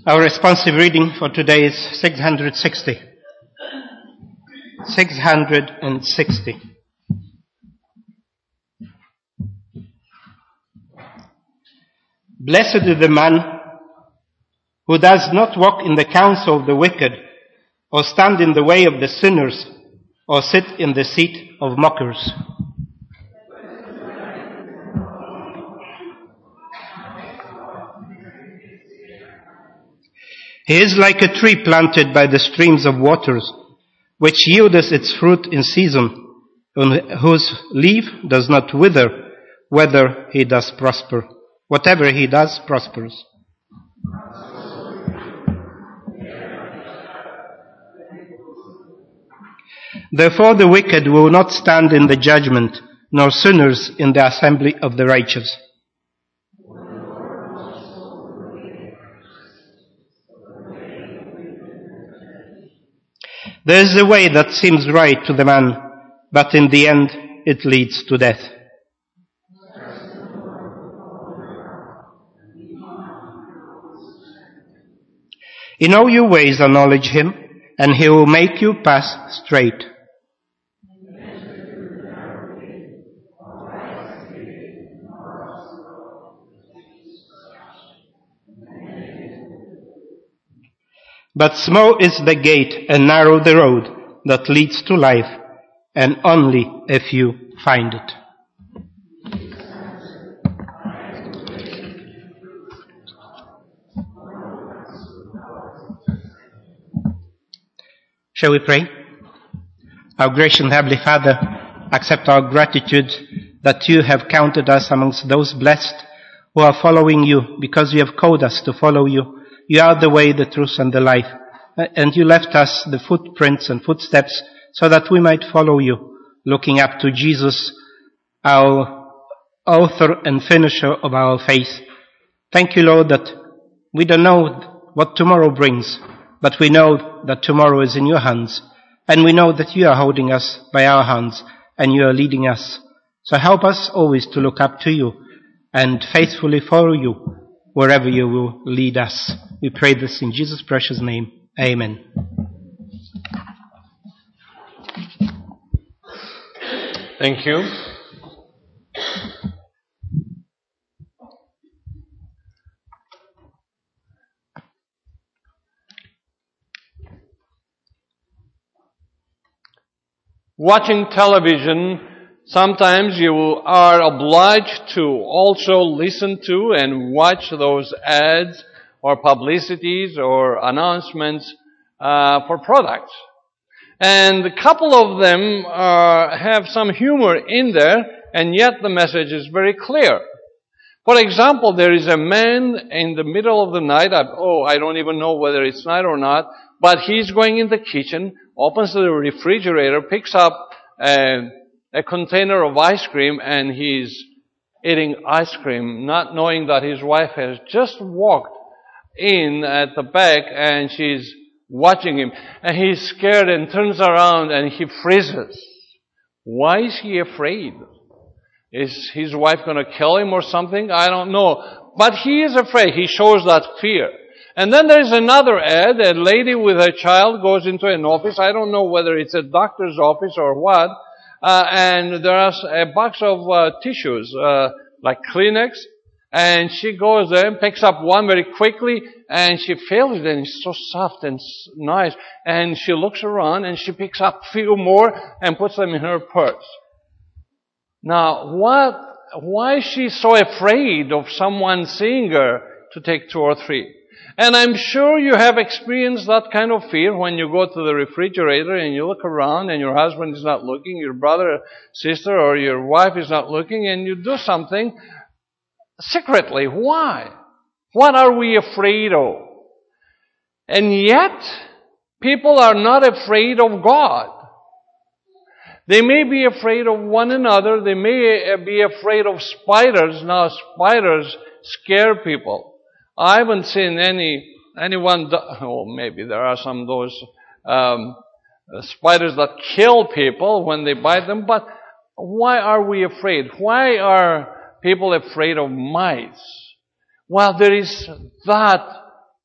Our responsive reading for today is 660. 660. Blessed is the man who does not walk in the counsel of the wicked, or stand in the way of the sinners, or sit in the seat of mockers. He is like a tree planted by the streams of waters, which yieldeth its fruit in season, and whose leaf does not wither, whether he does prosper. Whatever he does prospers. Therefore the wicked will not stand in the judgment, nor sinners in the assembly of the righteous. There is a way that seems right to the man, but in the end it leads to death. In all your ways acknowledge him, and he will make you pass straight. But small is the gate and narrow the road that leads to life, and only a few find it. Shall we pray? Our gracious and Heavenly Father, accept our gratitude that you have counted us amongst those blessed who are following you, because you have called us to follow you. You are the way, the truth, and the life. And you left us the footprints and footsteps so that we might follow you, looking up to Jesus, our author and finisher of our faith. Thank you, Lord, that we don't know what tomorrow brings, but we know that tomorrow is in your hands. And we know that you are holding us by our hands and you are leading us. So help us always to look up to you and faithfully follow you wherever you will lead us. We pray this in Jesus' precious name. Amen. Thank you. Watching television, sometimes you are obliged to also listen to and watch those ads or publicities or announcements for products. And a couple of them have some humor in there, and yet the message is very clear. For example, there is a man in the middle of the night, I don't even know whether it's night or not, but he's going in the kitchen, opens the refrigerator, picks up a container of ice cream, and he's eating ice cream, not knowing that his wife has just walked in at the back and she's watching him. And he's scared and turns around and he freezes. Why is he afraid? Is his wife going to kill him or something? I don't know. But he is afraid. He shows that fear. And then there's another ad. A lady with her child goes into an office. I don't know whether it's a doctor's office or what. And there's a box of tissues, like Kleenex. And she goes there and picks up one very quickly. And she feels it. And it's so soft and nice. And she looks around and she picks up a few more and puts them in her purse. Now, why is she so afraid of someone seeing her to take 2 or 3? And I'm sure you have experienced that kind of fear when you go to the refrigerator and you look around and your husband is not looking, your brother, sister, or your wife is not looking, and you do something secretly. Why? What are we afraid of? And yet, people are not afraid of God. They may be afraid of one another. They may be afraid of spiders. Now, spiders scare people. I haven't seen anyone, maybe there are some of those spiders that kill people when they bite them, but why are we afraid? Why are people afraid of mice? Well, there is that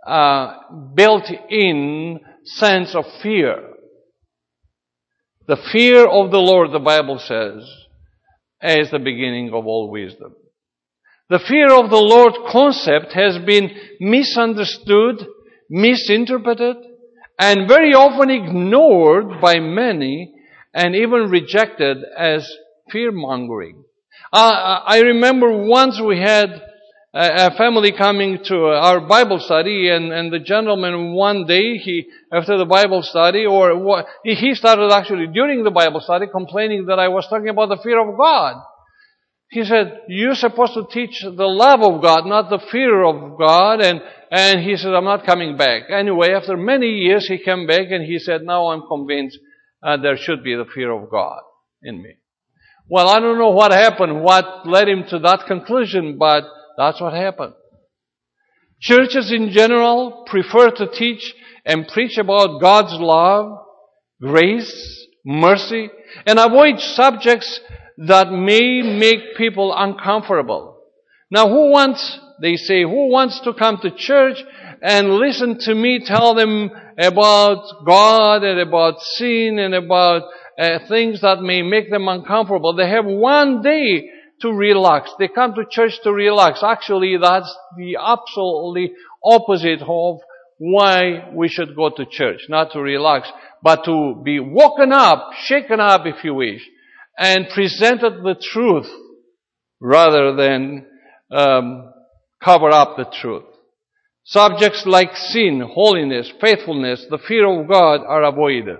built-in sense of fear. The fear of the Lord, the Bible says, is the beginning of all wisdom. The fear of the Lord concept has been misunderstood, misinterpreted, and very often ignored by many, and even rejected as fear-mongering. I remember once we had a family coming to our Bible study, and the gentleman one day, after the Bible study, he started actually during the Bible study complaining that I was talking about the fear of God. He said, "You're supposed to teach the love of God, not the fear of God." And he said, "I'm not coming back." Anyway, after many years, he came back and he said, "Now I'm convinced there should be the fear of God in me." Well, I don't know what happened, what led him to that conclusion, but that's what happened. Churches in general prefer to teach and preach about God's love, grace, mercy, and avoid subjects that may make people uncomfortable. Now, who wants to come to church and listen to me tell them about God and about sin and about things that may make them uncomfortable? They have one day to relax. They come to church to relax. Actually, that's the absolutely opposite of why we should go to church. Not to relax, but to be woken up, shaken up if you wish, and presented the truth rather than cover up the truth. Subjects like sin, holiness, faithfulness, the fear of God are avoided.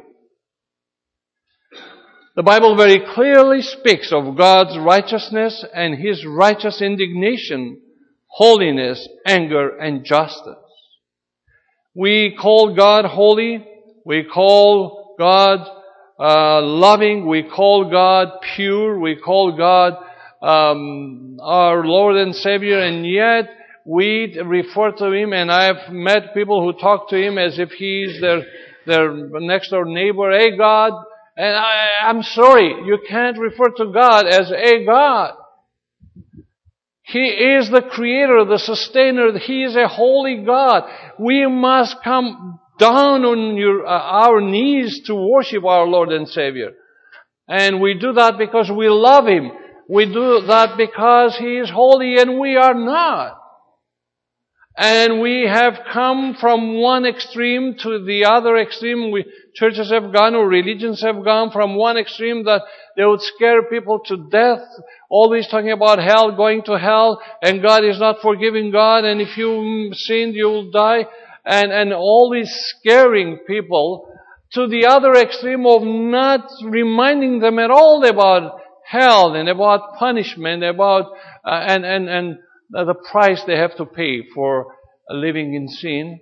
The Bible very clearly speaks of God's righteousness and His righteous indignation, holiness, anger, and justice. We call God holy. We call God loving. We call God pure. We call God our Lord and Savior, and yet we refer to Him, and I've met people who talk to Him as if He's their next door neighbor. Hey God. And I'm sorry, you can't refer to God as a God. He is the creator, the sustainer. He is a holy God. We must come down on our knees to worship our Lord and Savior. And we do that because we love Him. We do that because He is holy and we are not. And we have come from one extreme to the other extreme. Churches have gone, or religions have gone from one extreme that they would scare people to death, always talking about hell, going to hell, and God is not forgiving God, and if you sinned, you will die, and always scaring people, to the other extreme of not reminding them at all about hell and about punishment, about and the price they have to pay for living in sin.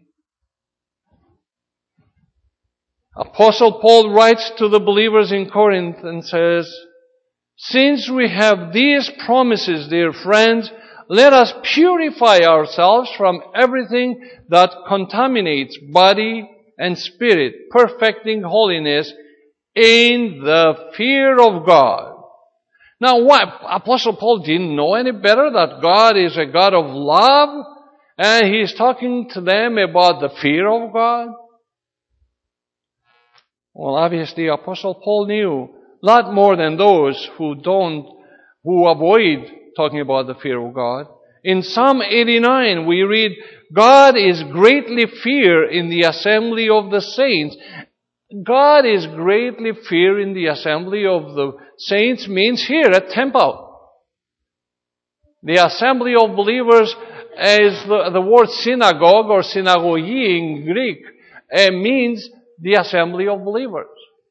Apostle Paul writes to the believers in Corinth and says, "Since we have these promises, dear friends, let us purify ourselves from everything that contaminates body and spirit, perfecting holiness in the fear of God." Now what? Apostle Paul didn't know any better that God is a God of love, and he's talking to them about the fear of God? Well, obviously, Apostle Paul knew a lot more than those who avoid talking about the fear of God. In Psalm 89, we read, "God is greatly feared in the assembly of the saints." God is greatly feared in the assembly of the saints means here at temple. The assembly of believers is the word synagogue or synagogue in Greek. It means the assembly of believers.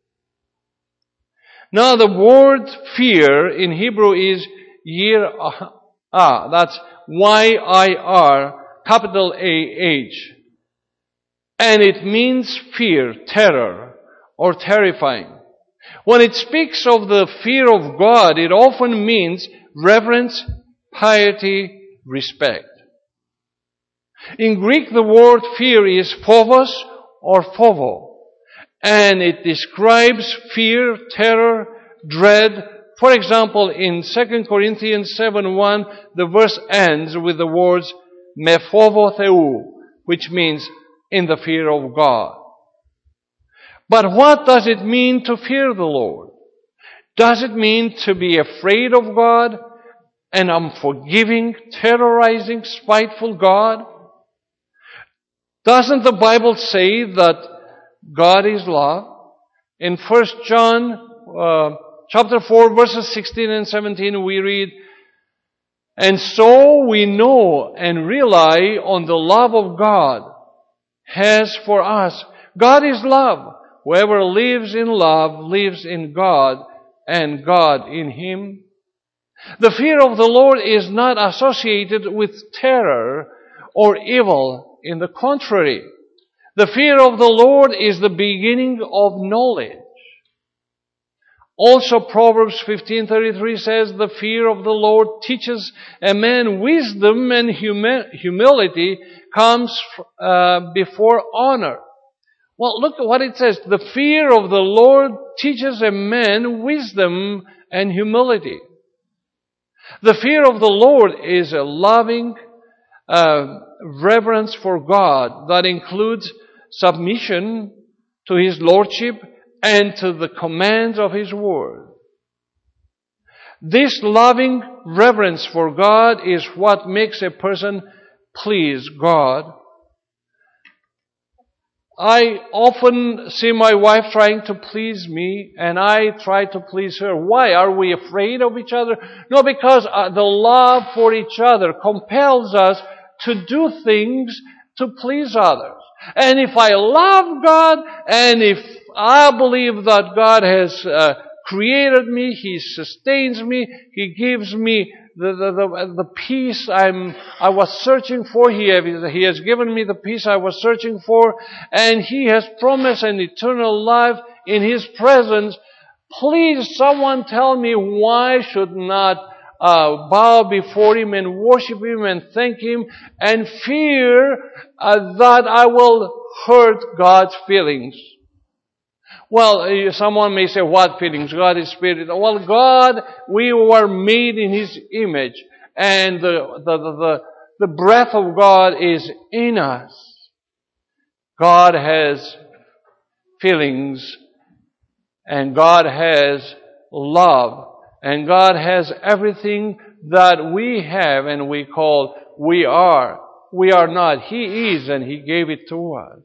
Now the word fear in Hebrew is yirah. That's Y-I-R, capital A-H. And it means fear, terror, or terrifying. When it speaks of the fear of God, it often means reverence, piety, respect. In Greek, the word fear is phobos or phovo. And it describes fear, terror, dread. For example, in 2 Corinthians 7:1, the verse ends with the words, "me phovotheu," which means in the fear of God. But what does it mean to fear the Lord? Does it mean to be afraid of God, an unforgiving, terrorizing, spiteful God? Doesn't the Bible say that God is love? In 1 John chapter 4, verses 16 and 17, we read, "And so we know and rely on the love of God has for us." God is love. Whoever lives in love lives in God, and God in him. The fear of the Lord is not associated with terror or evil. In the contrary, the fear of the Lord is the beginning of knowledge. Also, Proverbs 15:33 says, "The fear of the Lord teaches a man wisdom, and humility comes before honor." Well, look at what it says. The fear of the Lord teaches a man wisdom and humility. The fear of the Lord is a loving reverence for God that includes submission to His Lordship and to the commands of His Word. This loving reverence for God is what makes a person please God. I often see my wife trying to please me, and I try to please her. Why? Are we afraid of each other? No, because the love for each other compels us to do things to please others. And if I love God, and if I believe that God has created me, He sustains me, He gives me the peace I was searching for. He has given me the peace I was searching for, and He has promised an eternal life in His presence. Please, someone tell me why I should not bow before Him and worship Him and thank Him and fear that I will hurt God's feelings. Well, someone may say, what feelings? God is spirit. Well, God, we were made in His image, and the breath of God is in us. God has feelings, and God has love, and God has everything that we have and we call we are. We are not. He is, and He gave it to us.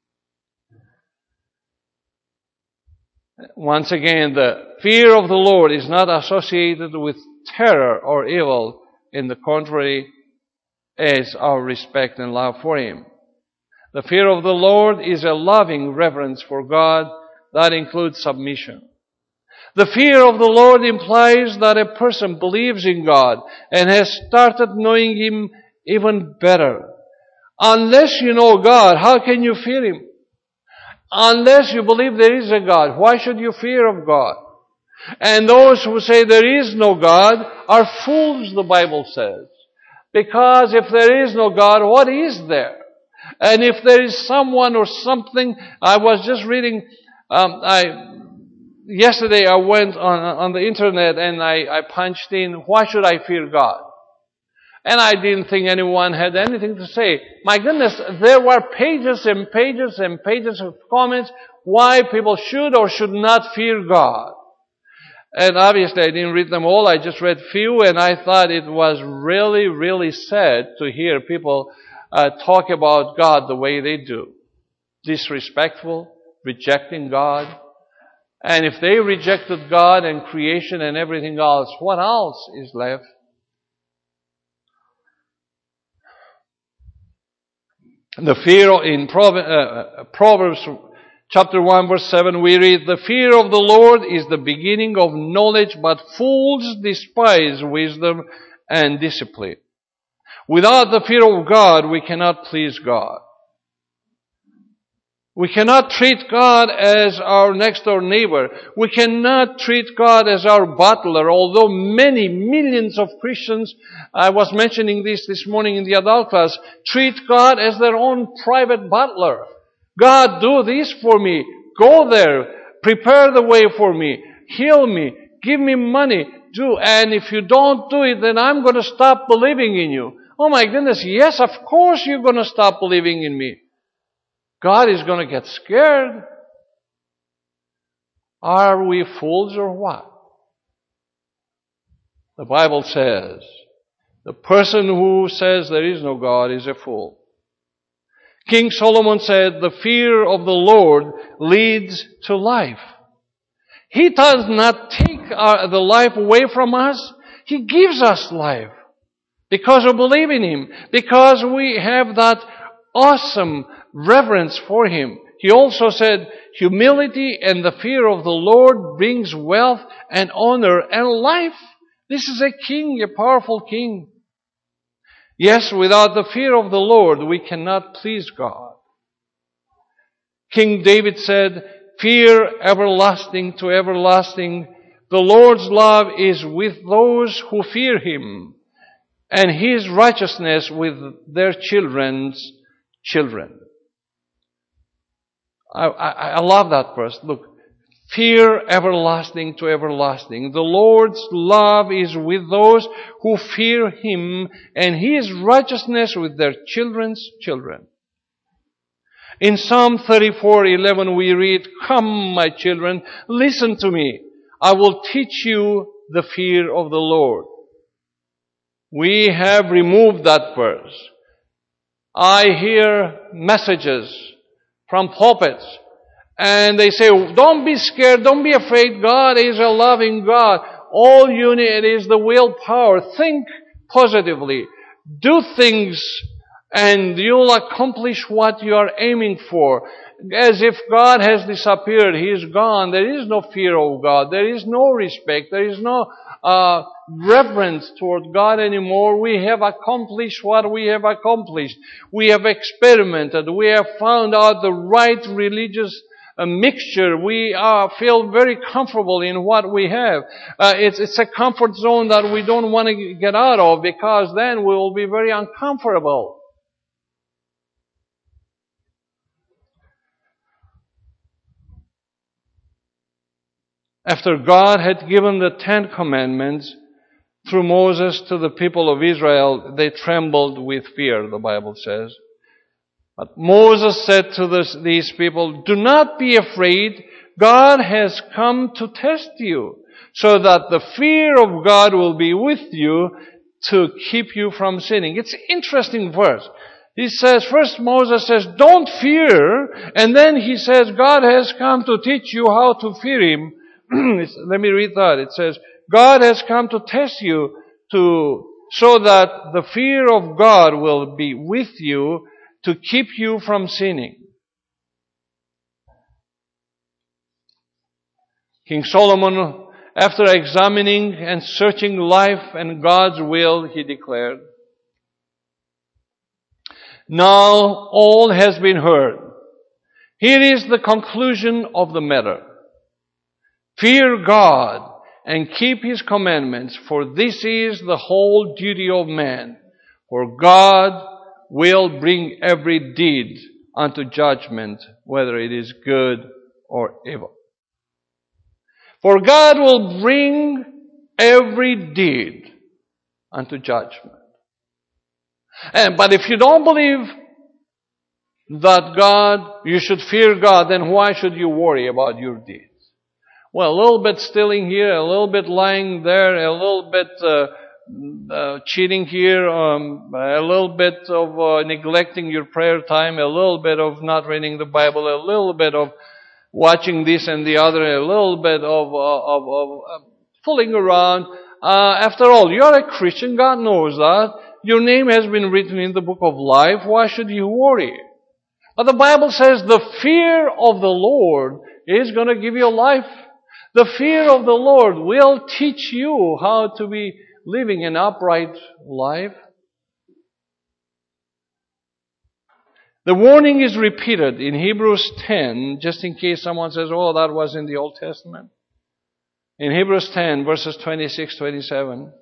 Once again, the fear of the Lord is not associated with terror or evil. In the contrary, is our respect and love for Him. The fear of the Lord is a loving reverence for God that includes submission. The fear of the Lord implies that a person believes in God and has started knowing Him even better. Unless you know God, how can you fear Him? Unless you believe there is a God, why should you fear of God? And those who say there is no God are fools, the Bible says. Because if there is no God, what is there? And if there is someone or something, I was just reading, yesterday I went on the internet and I punched in, why should I fear God? And I didn't think anyone had anything to say. My goodness, there were pages and pages and pages of comments why people should or should not fear God. And obviously I didn't read them all, I just read few, and I thought it was really, really sad to hear people talk about God the way they do. Disrespectful, rejecting God. And if they rejected God and creation and everything else, what else is left? The fear in Proverbs chapter 1 verse 7 we read, "The fear of the Lord is the beginning of knowledge, but fools despise wisdom and discipline." Without the fear of God, we cannot please God. We cannot treat God as our next door neighbor. We cannot treat God as our butler, although many millions of Christians, I was mentioning this morning in the adult class, treat God as their own private butler. God, do this for me. Go there. Prepare the way for me. Heal me. Give me money. Do. And if you don't do it, then I'm going to stop believing in you. oh my goodness, yes, of course you're going to stop believing in me. God is going to get scared. Are we fools or what? The Bible says, the person who says there is no God is a fool. King Solomon said, the fear of the Lord leads to life. He does not take the life away from us. He gives us life because we believe in Him, because we have that awesome reverence for Him. He also said, humility and the fear of the Lord brings wealth and honor and life. This is a king, a powerful king. Yes, without the fear of the Lord, we cannot please God. King David said, fear everlasting to everlasting. The Lord's love is with those who fear Him, and His righteousness with their children's children. I love that verse. Look, fear everlasting to everlasting. The Lord's love is with those who fear Him, and His righteousness with their children's children. In Psalm 34:11 we read, come, my children, listen to me. I will teach you the fear of the Lord. We have removed that verse. I hear messages from pulpits, and they say, don't be scared, don't be afraid, God is a loving God. All you need is the willpower. Think positively. Do things and you'll accomplish what you are aiming for. As if God has disappeared, He is gone. There is no fear of God. There is no respect. There is no reverence toward God anymore. We have accomplished what we have accomplished. We have experimented. We have found out the right religious mixture. We feel very comfortable in what we have. It's a comfort zone that we don't want to get out of, because then we will be very uncomfortable. After God had given the 10 Commandments through Moses to the people of Israel, they trembled with fear, the Bible says. But Moses said to these people, do not be afraid. God has come to test you, so that the fear of God will be with you to keep you from sinning. It's an interesting verse. He says, first Moses says, don't fear, and then he says, God has come to teach you how to fear Him. Let me read that. It says, God has come to test you so that the fear of God will be with you to keep you from sinning. King Solomon, after examining and searching life and God's will, he declared, now all has been heard. Here is the conclusion of the matter. Fear God and keep His commandments, for this is the whole duty of man. For God will bring every deed unto judgment, whether it is good or evil. For God will bring every deed unto judgment. But if you don't believe that you should fear God, then why should you worry about your deeds? Well, a little bit stealing here, a little bit lying there, a little bit cheating here, a little bit of neglecting your prayer time, a little bit of not reading the Bible, a little bit of watching this and the other, a little bit of fooling around. After all, you are a Christian. God knows that. Your name has been written in the book of life. Why should you worry? But the Bible says the fear of the Lord is going to give you life. The fear of the Lord will teach you how to be living an upright life. The warning is repeated in Hebrews 10, just in case someone says, oh, that was in the Old Testament. In Hebrews 10, verses 26, 27.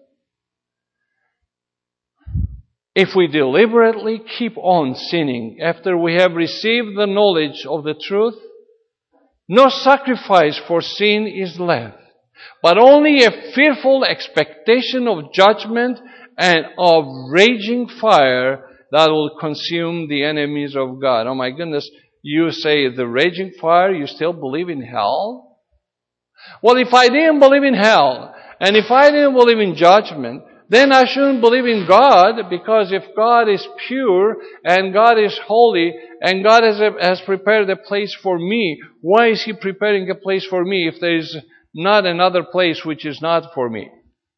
If we deliberately keep on sinning after we have received the knowledge of the truth, no sacrifice for sin is left, but only a fearful expectation of judgment and of raging fire that will consume the enemies of God. Oh my goodness, you say the raging fire, you still believe in hell? Well, if I didn't believe in hell, and if I didn't believe in judgment, then I shouldn't believe in God, because if God is pure, and God is holy, and God has prepared a place for me, why is He preparing a place for me if there is not another place which is not for me?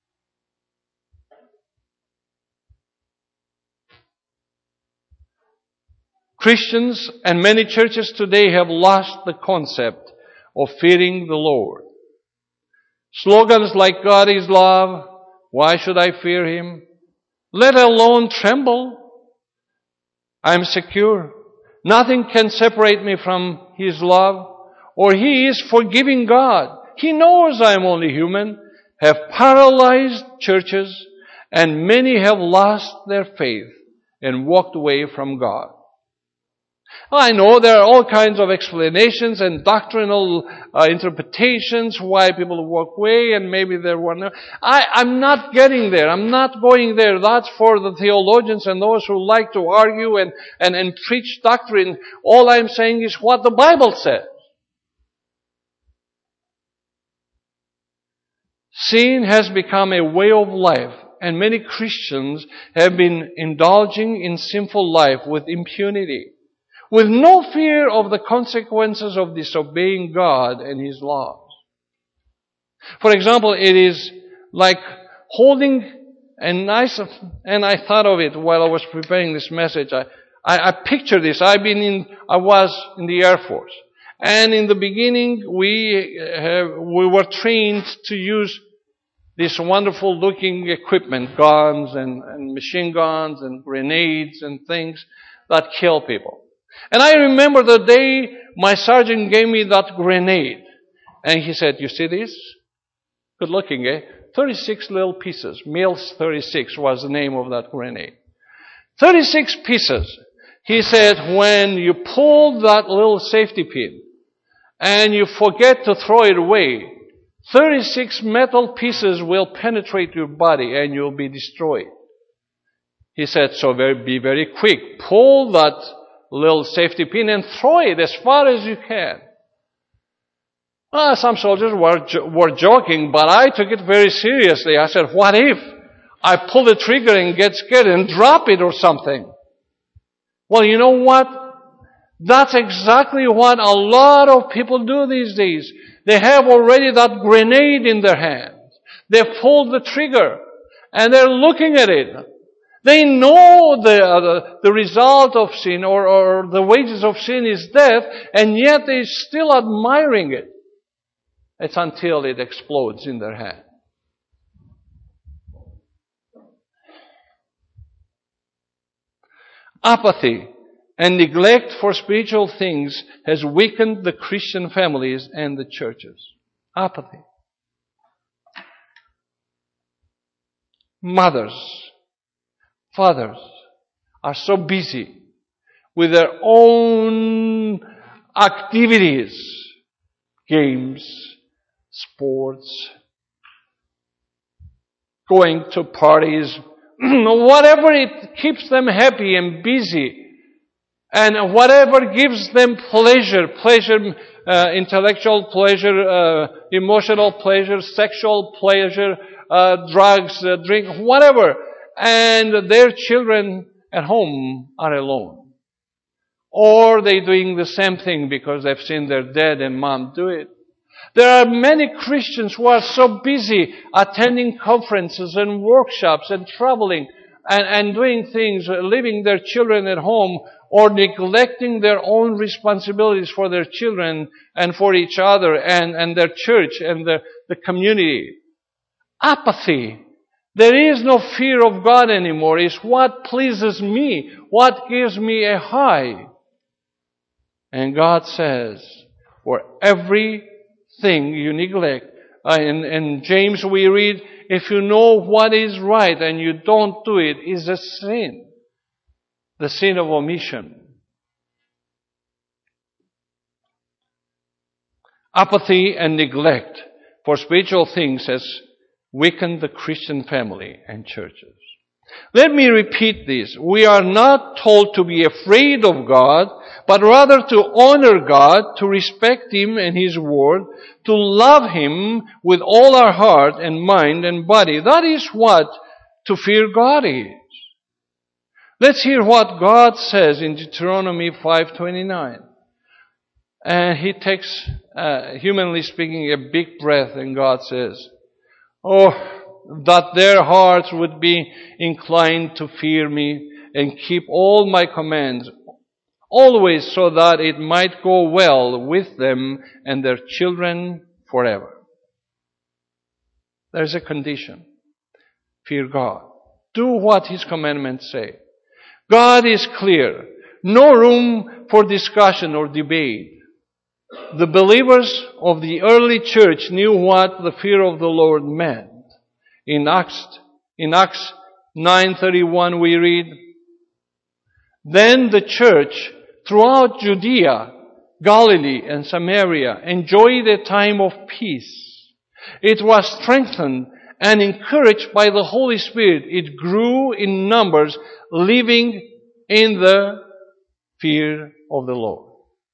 Christians and many churches today have lost the concept of fearing the Lord. Slogans like God is love, why should I fear Him? Let alone tremble. I'm secure. Nothing can separate me from His love. Or He is forgiving God. He knows I am only human. Have paralyzed churches, and many have lost their faith and walked away from God. I know there are all kinds of explanations and doctrinal interpretations why people walk away, and maybe there were no. I'm not getting there. I'm not going there. That's for the theologians and those who like to argue and preach doctrine. All I'm saying is what the Bible says. Sin has become a way of life, and many Christians have been indulging in sinful life with impunity, with no fear of the consequences of disobeying God and His laws. For example, it is like holding a nice, and I thought of it while I was preparing this message. I picture this. I was in the Air Force. And in the beginning, we were trained to use this wonderful looking equipment, guns and machine guns and grenades and things that kill people. And I remember the day my sergeant gave me that grenade. And he said, you see this? Good looking, eh? 36 little pieces. Mills 36 was the name of that grenade. 36 pieces. He said, when you pull that little safety pin and you forget to throw it away, 36 metal pieces will penetrate your body and you'll be destroyed. He said, so be very quick. Pull that little safety pin and throw it as far as you can. Some soldiers were joking, but I took it very seriously. I said, what if I pull the trigger and get scared and drop it or something? Well, you know what? That's exactly what a lot of people do these days. They have already that grenade in their hands. They've pulled the trigger and they're looking at it. They know the result of sin or the wages of sin is death, and yet they're still admiring it. It's until it explodes in their hand. Apathy and neglect for spiritual things has weakened the Christian families and the churches. Apathy. Mothers, fathers are so busy with their own activities, games, sports, going to parties, whatever it keeps them happy and busy, and whatever gives them pleasure, intellectual pleasure, emotional pleasure, sexual pleasure, drugs, drink, whatever. And their children at home are alone. Or they're doing the same thing because they've seen their dad and mom do it. There are many Christians who are so busy attending conferences and workshops and traveling and doing things, leaving their children at home, or neglecting their own responsibilities for their children and for each other and their church and the community. Apathy. There is no fear of God anymore. It's what pleases me, what gives me a high. And God says, for everything you neglect. In James we read, if you know what is right and you don't do it, is a sin. The sin of omission. Apathy and neglect for spiritual things has weakened the Christian family and churches. Let me repeat this. We are not told to be afraid of God, but rather to honor God, to respect Him and His Word, to love Him with all our heart and mind and body. That is what to fear God is. Let's hear what God says in Deuteronomy 5:29. And He takes, humanly speaking, a big breath, and God says, "Oh, that their hearts would be inclined to fear me and keep all my commands, always, so that it might go well with them and their children forever." There's a condition. Fear God. Do what His commandments say. God is clear. No room for discussion or debate. The believers of the early church knew what the fear of the Lord meant. In Acts 9:31 we read, "Then the church throughout Judea, Galilee, and Samaria enjoyed a time of peace. It was strengthened and encouraged by the Holy Spirit. It grew in numbers, living in the fear of the Lord."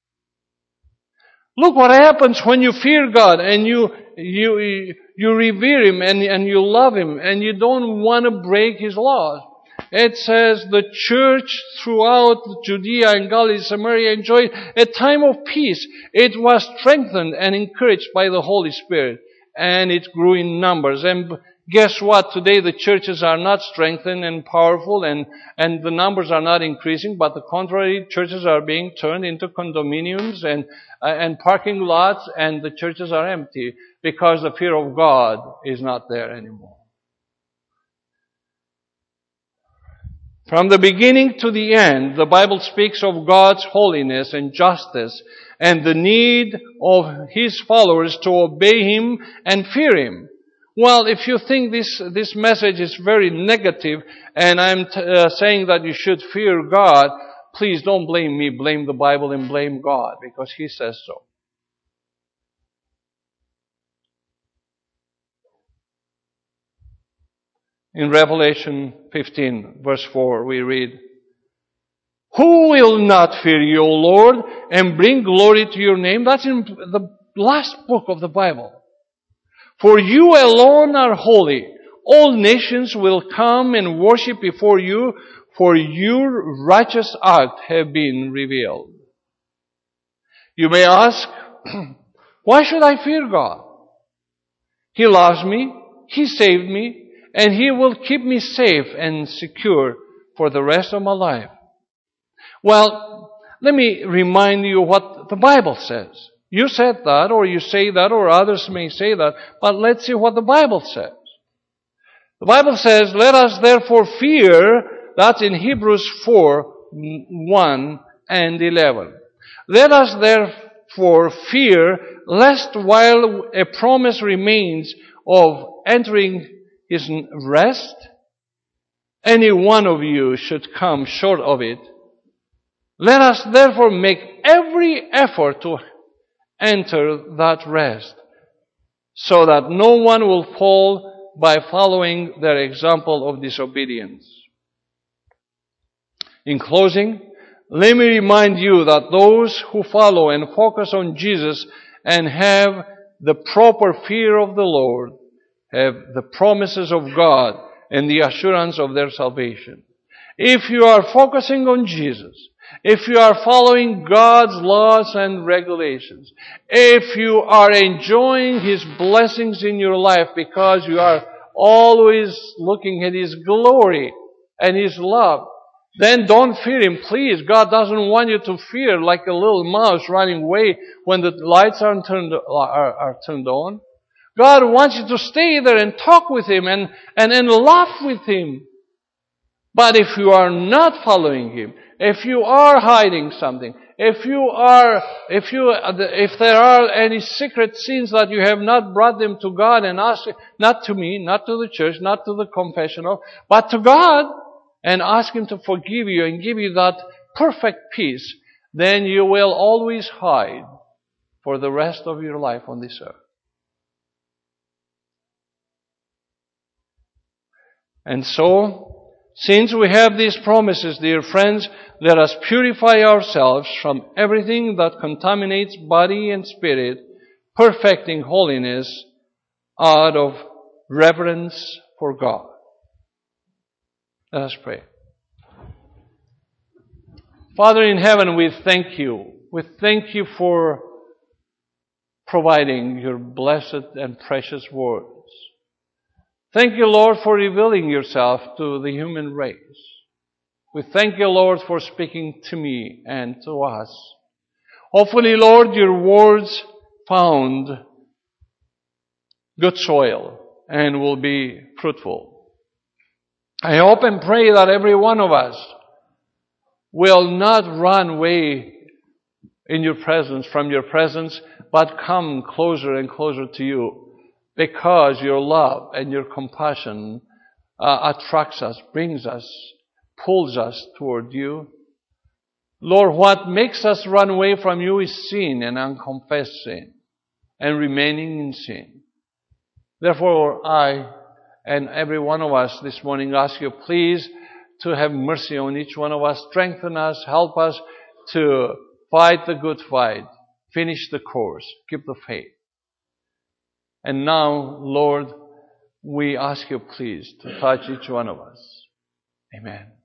Look what happens when you fear God and you revere Him and you love Him and you don't want to break His laws. It says the church throughout Judea and Galilee, Samaria enjoyed a time of peace. It was strengthened and encouraged by the Holy Spirit, and it grew in numbers. And guess what? Today the churches are not strengthened and powerful, and the numbers are not increasing, but the contrary, churches are being turned into condominiums and parking lots, and the churches are empty because the fear of God is not there anymore. From the beginning to the end, the Bible speaks of God's holiness and justice and the need of His followers to obey Him and fear Him. Well, if you think this message is very negative and I'm saying that you should fear God, please don't blame me, blame the Bible and blame God, because He says so. In Revelation 15, verse 4, we read, "Who will not fear you, O Lord, and bring glory to your name?" That's in the last book of the Bible. "For you alone are holy. All nations will come and worship before you, for your righteous acts have been revealed." You may ask, why should I fear God? He loves me, He saved me, and He will keep me safe and secure for the rest of my life. Well, let me remind you what the Bible says. You said that, or you say that, or others may say that, but let's see what the Bible says. The Bible says, "Let us therefore fear," that's in Hebrews 4:1 and 11. "Let us therefore fear, lest while a promise remains of entering His rest, any one of you should come short of it. Let us therefore make every effort to enter that rest, so that no one will fall by following their example of disobedience." In closing, let me remind you that those who follow and focus on Jesus and have the proper fear of the Lord have the promises of God and the assurance of their salvation. If you are focusing on Jesus, if you are following God's laws and regulations, if you are enjoying His blessings in your life because you are always looking at His glory and His love, then don't fear Him, please. God doesn't want you to fear like a little mouse running away when the lights are turned on. God wants you to stay there and talk with Him and laugh with Him. But if you are not following Him, if you are hiding something, if there are any secret sins that you have not brought them to God and asked, not to me, not to the church, not to the confessional, but to God, and ask Him to forgive you and give you that perfect peace, then you will always hide for the rest of your life on this earth. And so, Since we have these promises, dear friends, let us purify ourselves from everything that contaminates body and spirit, perfecting holiness out of reverence for God. Let us pray. Father in heaven, we thank you. We thank you for providing your blessed and precious words. Thank you, Lord, for revealing yourself to the human race. We thank you, Lord, for speaking to me and to us. Hopefully, Lord, your words found good soil and will be fruitful. I hope and pray that every one of us will not run away in your presence, from your presence, but come closer and closer to you, because your love and your compassion attracts us, brings us, pulls us toward you. Lord, what makes us run away from you is sin and unconfessed sin and remaining in sin. Therefore, I and every one of us this morning ask you, please, to have mercy on each one of us, strengthen us, help us to fight the good fight, finish the course, keep the faith. And now, Lord, we ask you, please, to touch each one of us. Amen.